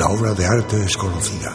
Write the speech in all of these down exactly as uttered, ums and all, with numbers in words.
la obra de arte desconocida.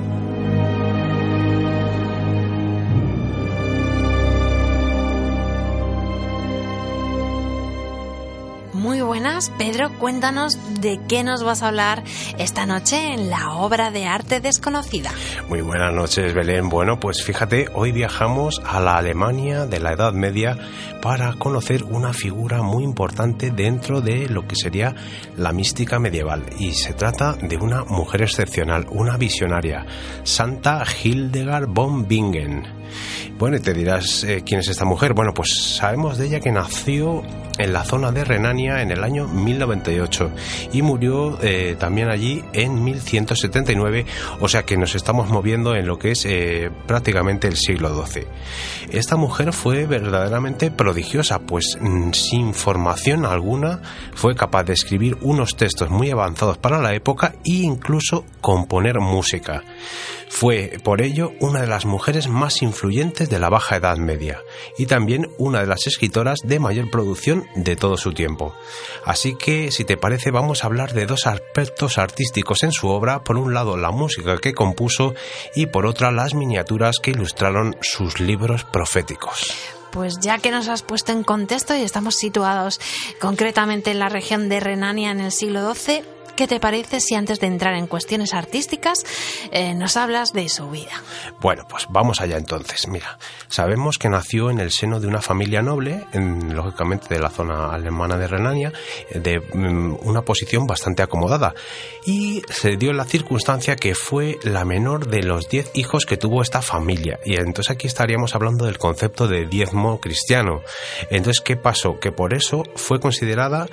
Muy buenas, Pedro, cuéntanos de qué nos vas a hablar esta noche en la obra de arte desconocida. Muy buenas noches, Belén. Bueno, pues fíjate, hoy viajamos a la Alemania de la Edad Media para conocer una figura muy importante dentro de lo que sería la mística medieval. Y se trata de una mujer excepcional, una visionaria, Santa Hildegard von Bingen. Bueno, y te dirás, eh, ¿quién es esta mujer? Bueno, pues sabemos de ella que nació en la zona de Renania en el año mil noventa y ocho y murió eh, también allí en mil ciento setenta y nueve, o sea que nos estamos moviendo en lo que es eh, prácticamente el siglo doce. Esta mujer fue verdaderamente prodigiosa, pues mm, sin formación alguna fue capaz de escribir unos textos muy avanzados para la época e incluso componer música. Fue, por ello, una de las mujeres más influyentes de la Baja Edad Media y también una de las escritoras de mayor producción de todo su tiempo. Así que, si te parece, vamos a hablar de dos aspectos artísticos en su obra. Por un lado, la música que compuso y por otra, las miniaturas que ilustraron sus libros proféticos. Pues ya que nos has puesto en contexto y estamos situados concretamente en la región de Renania en el siglo doce, ¿qué te parece si antes de entrar en cuestiones artísticas eh, nos hablas de su vida? Bueno, pues vamos allá entonces. Mira, sabemos que nació en el seno de una familia noble, en, lógicamente de la zona alemana de Renania, de um, una posición bastante acomodada. Y se dio la circunstancia que fue la menor de los diez hijos que tuvo esta familia. Y entonces aquí estaríamos hablando del concepto de diezmo cristiano. Entonces, ¿qué pasó? Que por eso fue considerada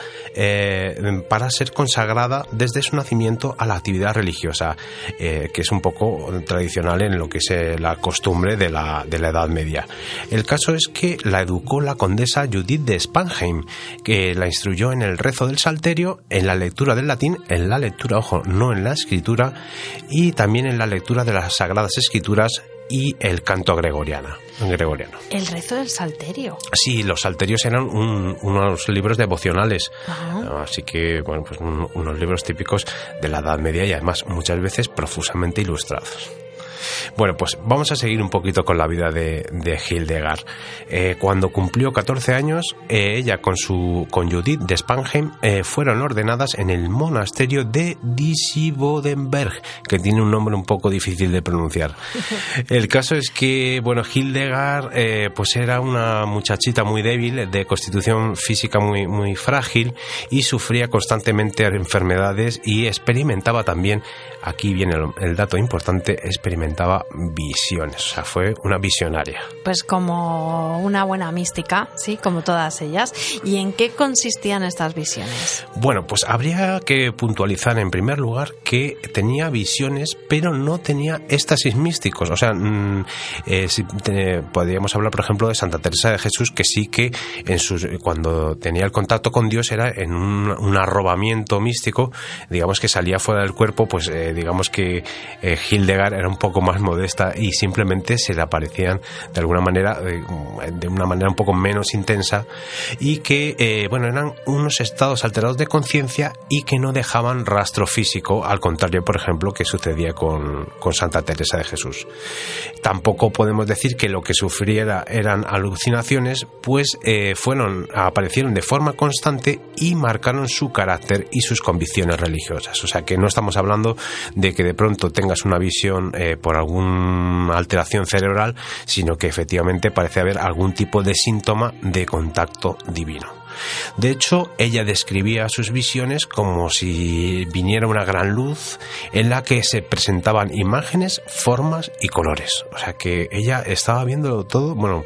eh, para ser consagrada desde su nacimiento a la actividad religiosa, eh, que es un poco tradicional en lo que es eh, la costumbre de la, de la Edad Media. El caso es que la educó la condesa Judith de Spanheim, que la instruyó en el rezo del Salterio, en la lectura del latín, en la lectura, ojo, no en la escritura, y también en la lectura de las Sagradas Escrituras y el canto gregoriano. gregoriano. El rezo del Salterio. Sí, los salterios eran un, unos libros devocionales. Ajá. Así que, bueno, pues un, unos libros típicos de la Edad Media y además muchas veces profusamente ilustrados. Bueno, pues vamos a seguir un poquito con la vida de, de Hildegard. Eh, cuando cumplió catorce años, eh, ella con su con Judith de Spanheim eh, fueron ordenadas en el monasterio de Disibodenberg, que tiene un nombre un poco difícil de pronunciar. El caso es que, bueno, Hildegard eh, pues era una muchachita muy débil, de constitución física muy, muy frágil, y sufría constantemente enfermedades y experimentaba también, aquí viene el, el dato importante, experimentaba visiones, o sea, fue una visionaria. Pues como una buena mística, sí, como todas ellas. ¿Y en qué consistían estas visiones? Bueno, pues habría que puntualizar en primer lugar que tenía visiones, pero no tenía éxtasis místicos. O sea, mmm, eh, si te, podríamos hablar, por ejemplo, de Santa Teresa de Jesús, que sí que en sus, cuando tenía el contacto con Dios era en un, un arrobamiento místico, digamos que salía fuera del cuerpo, pues eh, digamos que eh, Hildegard era un poco más modesta y simplemente se le aparecían de alguna manera, de, de una manera un poco menos intensa, y que eh, bueno, eran unos estados alterados de conciencia y que no dejaban rastro físico, al contrario, por ejemplo, que sucedía con, con Santa Teresa de Jesús. Tampoco podemos decir que lo que sufriera eran alucinaciones, pues eh, fueron, aparecieron de forma constante y marcaron su carácter y sus convicciones religiosas. O sea que no estamos hablando de que de pronto tengas una visión eh, por alguna alteración cerebral, sino que efectivamente parece haber algún tipo de síntoma de contacto divino. De hecho, ella describía sus visiones como si viniera una gran luz en la que se presentaban imágenes, formas y colores. O sea que ella estaba viendo todo, bueno,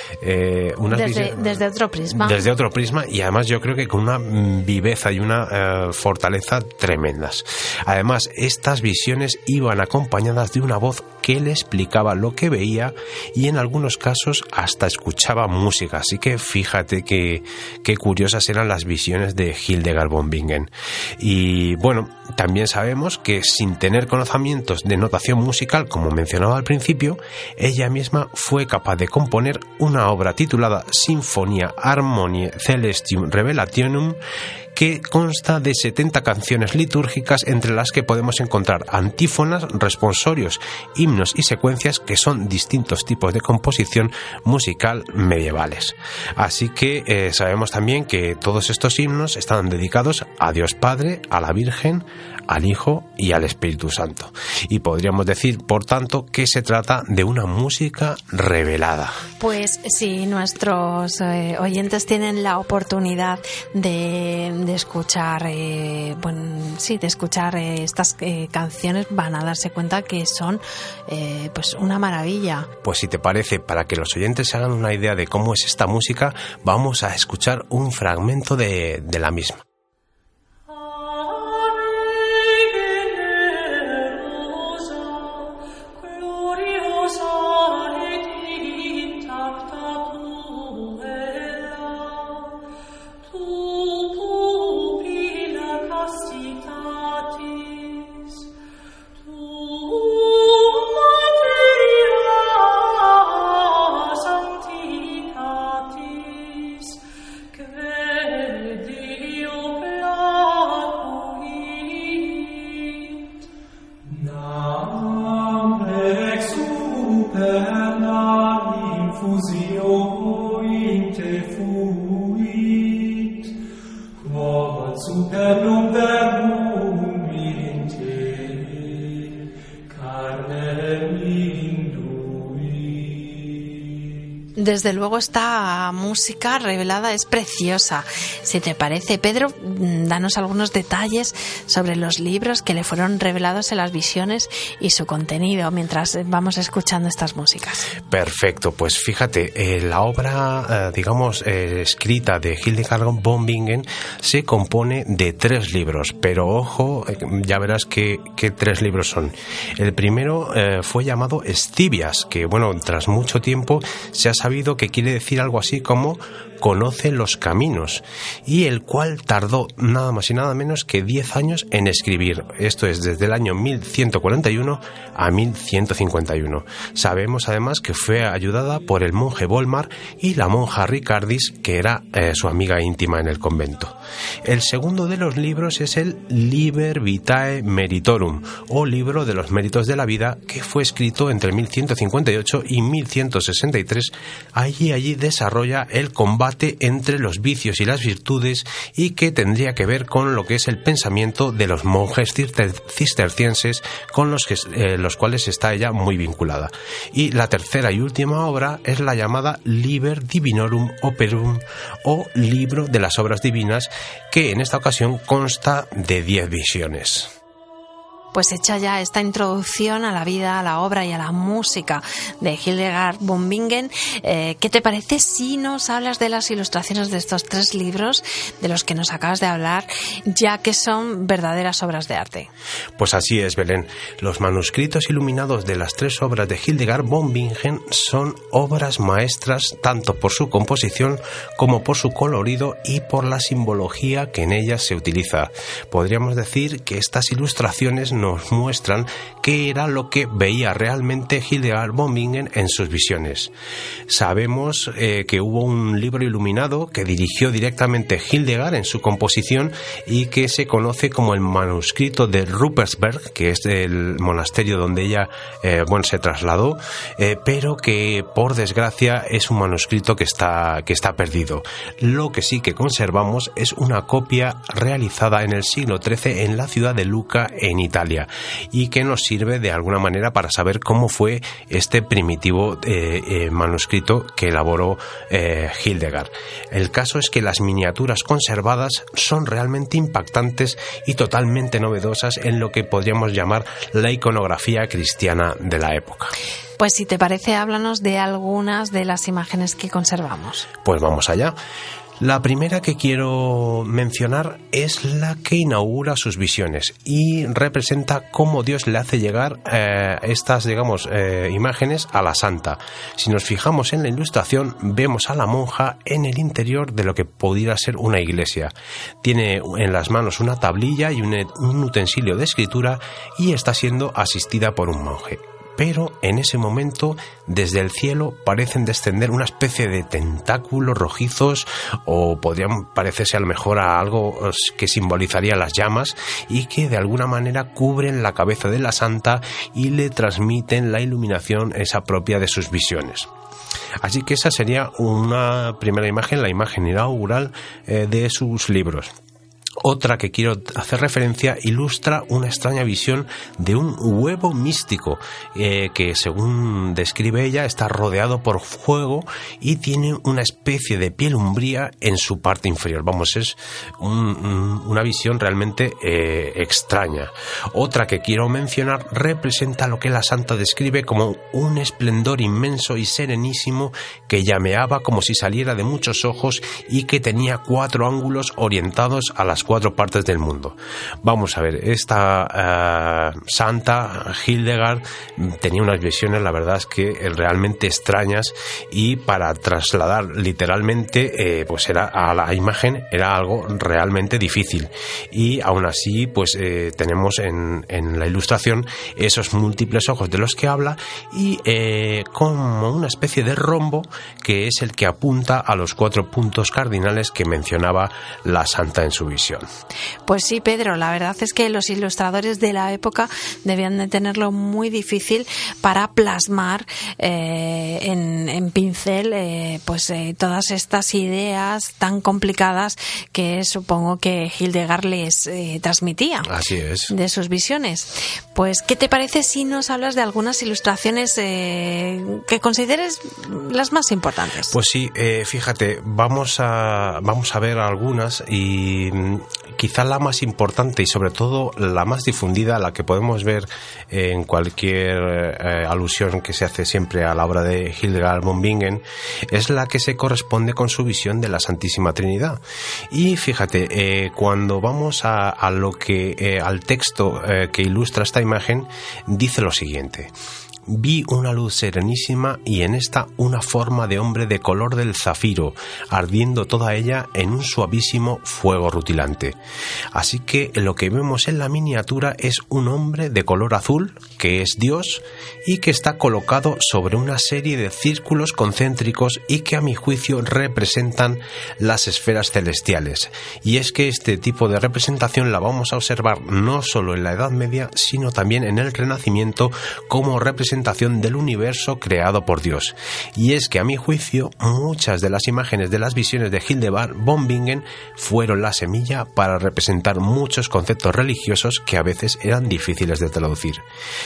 eh, unas desde, visiones, desde otro prisma. Desde otro prisma, y además yo creo que con una viveza y una eh, fortaleza tremendas. Además, estas visiones iban acompañadas de una voz que le explicaba lo que veía y en algunos casos hasta escuchaba música. Así que fíjate que, que curiosas eran las visiones de Hildegard von Bingen. Y bueno, también sabemos que sin tener conocimientos de notación musical, como mencionaba al principio, ella misma fue capaz de componer una obra titulada Sinfonia Harmoniae Celestium Revelationum, que que consta de setenta canciones litúrgicas, entre las que podemos encontrar antífonas, responsorios, himnos y secuencias, que son distintos tipos de composición musical medievales. Así que eh, sabemos también que todos estos himnos están dedicados a Dios Padre, a la Virgen, al Hijo y al Espíritu Santo. Y podríamos decir, por tanto, que se trata de una música revelada. Pues si nuestros eh, oyentes tienen la oportunidad de, de escuchar, eh, bueno, sí, de escuchar eh, estas eh, canciones, van a darse cuenta que son eh, pues una maravilla. Pues si te parece, para que los oyentes se hagan una idea de cómo es esta música, vamos a escuchar un fragmento de, de la misma. Desde luego esta música revelada es preciosa. Si te parece, Pedro, danos algunos detalles sobre los libros que le fueron revelados en las visiones y su contenido mientras vamos escuchando estas músicas. Perfecto, pues fíjate, eh, la obra, eh, digamos, eh, escrita de Hildegard von Bingen se compone de tres libros, pero ojo, eh, ya verás qué tres libros son. El primero eh, fue llamado Estibias, que bueno, tras mucho tiempo se ha sabido que quiere decir algo así como conoce los caminos, y el cual tardó nada más y nada menos que diez años en escribir. Esto es desde el año mil ciento cuarenta y uno a mil ciento cincuenta y uno. Sabemos además que fue ayudada por el monje Volmar y la monja Ricardis, que era eh, su amiga íntima en el convento. El segundo de los libros es el Liber Vitae Meritorum, o libro de los méritos de la vida, que fue escrito entre mil ciento cincuenta y ocho y mil ciento sesenta y tres. Allí, allí desarrolla el combate entre los vicios y las virtudes, y que tendría que ver con lo que es el pensamiento de los monjes cistercienses, con los, que, eh, los cuales está ella muy vinculada. Y la tercera y última obra es la llamada Liber Divinorum Operum, o libro de las obras divinas, que en esta ocasión consta de diez visiones. Pues hecha ya esta introducción a la vida, a la obra y a la música de Hildegard von Bingen, eh, ¿qué te parece si nos hablas de las ilustraciones de estos tres libros de los que nos acabas de hablar, ya que son verdaderas obras de arte? Pues así es, Belén. Los manuscritos iluminados de las tres obras de Hildegard von Bingen son obras maestras tanto por su composición como por su colorido y por la simbología que en ellas se utiliza. Podríamos decir que estas ilustraciones nos muestran qué era lo que veía realmente Hildegard von Bingen en sus visiones. Sabemos eh, que hubo un libro iluminado que dirigió directamente Hildegard en su composición y que se conoce como el manuscrito de Ruppersberg, que es el monasterio donde ella eh, bueno, se trasladó, eh, pero que por desgracia es un manuscrito que está, que está perdido. Lo que sí que conservamos es una copia realizada en el siglo trece en la ciudad de Lucca, en Italia, y que nos sirve de alguna manera para saber cómo fue este primitivo eh, eh, manuscrito que elaboró eh, Hildegard. El caso es que las miniaturas conservadas son realmente impactantes y totalmente novedosas en lo que podríamos llamar la iconografía cristiana de la época. Pues si te parece, háblanos de algunas de las imágenes que conservamos. Pues vamos allá. La primera que quiero mencionar es la que inaugura sus visiones y representa cómo Dios le hace llegar eh, estas, digamos, eh, imágenes a la santa. Si nos fijamos en la ilustración, vemos a la monja en el interior de lo que pudiera ser una iglesia. Tiene en las manos una tablilla y un, un utensilio de escritura y está siendo asistida por un monje. pero en ese momento desde el cielo parecen descender una especie de tentáculos rojizos, o podrían parecerse a lo mejor a algo que simbolizaría las llamas, y que de alguna manera cubren la cabeza de la santa y le transmiten la iluminación esa propia de sus visiones. Así que esa sería una primera imagen, la imagen inaugural eh, de sus libros. Otra que quiero hacer referencia ilustra una extraña visión de un huevo místico eh, que, según describe ella, está rodeado por fuego y tiene una especie de piel umbría en su parte inferior. Vamos, es un, un, una visión realmente eh, extraña. Otra que quiero mencionar representa lo que la santa describe como un esplendor inmenso y serenísimo que llameaba como si saliera de muchos ojos y que tenía cuatro ángulos orientados a las cuatro partes del mundo. Vamos a ver, esta uh, santa Hildegard tenía unas visiones, la verdad es que realmente extrañas, y para trasladar literalmente eh, pues era a la imagen era algo realmente difícil, y aún así pues eh, tenemos en, en la ilustración esos múltiples ojos de los que habla, y eh, como una especie de rombo que es el que apunta a los cuatro puntos cardinales que mencionaba la santa en su visión. Pues sí, Pedro, la verdad es que los ilustradores de la época debían de tenerlo muy difícil para plasmar eh, en, en pincel eh, pues eh, todas estas ideas tan complicadas que supongo que Hildegard les eh, transmitía. Así es. De sus visiones. Pues, ¿qué te parece si nos hablas de algunas ilustraciones eh, que consideres las más importantes? Pues sí, eh, fíjate, vamos a vamos a ver algunas, y quizá la más importante y sobre todo la más difundida, la que podemos ver en cualquier eh, alusión que se hace siempre a la obra de Hildegard von Bingen, es la que se corresponde con su visión de la Santísima Trinidad. Y fíjate, eh, cuando vamos a, a lo que eh, al texto eh, que ilustra esta imagen, dice lo siguiente: vi una luz serenísima y en esta una forma de hombre de color del zafiro, ardiendo toda ella en un suavísimo fuego rutilante. Así que lo que vemos en la miniatura es un hombre de color azul, que es Dios, y que está colocado sobre una serie de círculos concéntricos y que a mi juicio representan las esferas celestiales. Y es que este tipo de representación la vamos a observar no solo en la Edad Media, sino también en el Renacimiento como representación del universo creado por Dios. Y es que a mi juicio muchas de las imágenes de las visiones de Hildegard von Bingen fueron la semilla para representar muchos conceptos religiosos que a veces eran difíciles de traducir.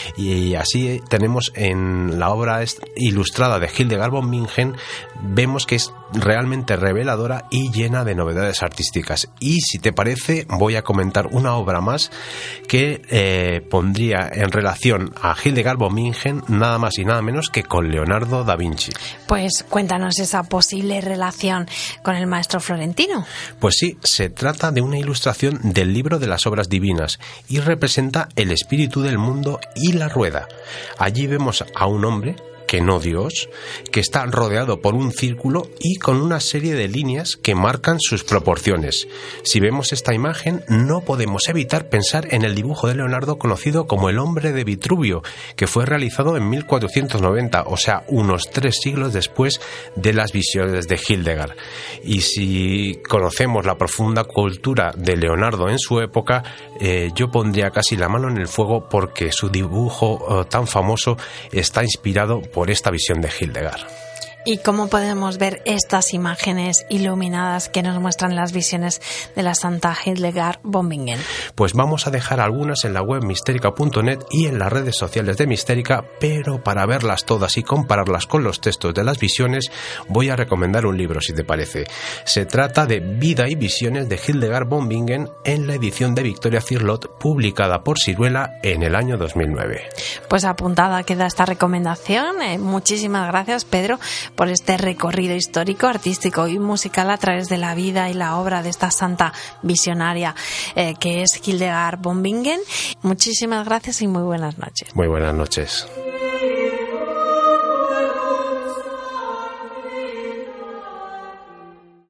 Y así tenemos en la obra ilustrada de Hildegard von Bingen, vemos que es realmente reveladora y llena de novedades artísticas. Y si te parece, voy a comentar una obra más que eh, pondría en relación a Hildegard von Bingen nada más y nada menos que con Leonardo da Vinci. Pues cuéntanos esa posible relación con el maestro florentino. Pues sí, se trata de una ilustración del libro de las obras divinas y representa el espíritu del mundo y la rueda. Allí vemos a un hombre, que no Dios, que está rodeado por un círculo y con una serie de líneas que marcan sus proporciones. Si vemos esta imagen, no podemos evitar pensar en el dibujo de Leonardo conocido como el hombre de Vitruvio, que fue realizado en mil cuatrocientos noventa, o sea, unos tres siglos después de las visiones de Hildegard. Y si conocemos la profunda cultura de Leonardo en su época, eh, yo pondría casi la mano en el fuego porque su dibujo eh, tan famoso está inspirado por esta visión de Hildegard. ¿Y cómo podemos ver estas imágenes iluminadas que nos muestran las visiones de la santa Hildegard von Bingen? Pues vamos a dejar algunas en la web mistérica punto net y en las redes sociales de Mistérica, pero para verlas todas y compararlas con los textos de las visiones voy a recomendar un libro, si te parece. Se trata de Vida y visiones de Hildegard von Bingen en la edición de Victoria Cirlot, publicada por Siruela en el año dos mil nueve. Pues apuntada queda esta recomendación. Eh, muchísimas gracias, Pedro, por este recorrido histórico, artístico y musical a través de la vida y la obra de esta santa visionaria eh, que es Hildegard von Bingen. Muchísimas gracias y muy buenas noches. Muy buenas noches.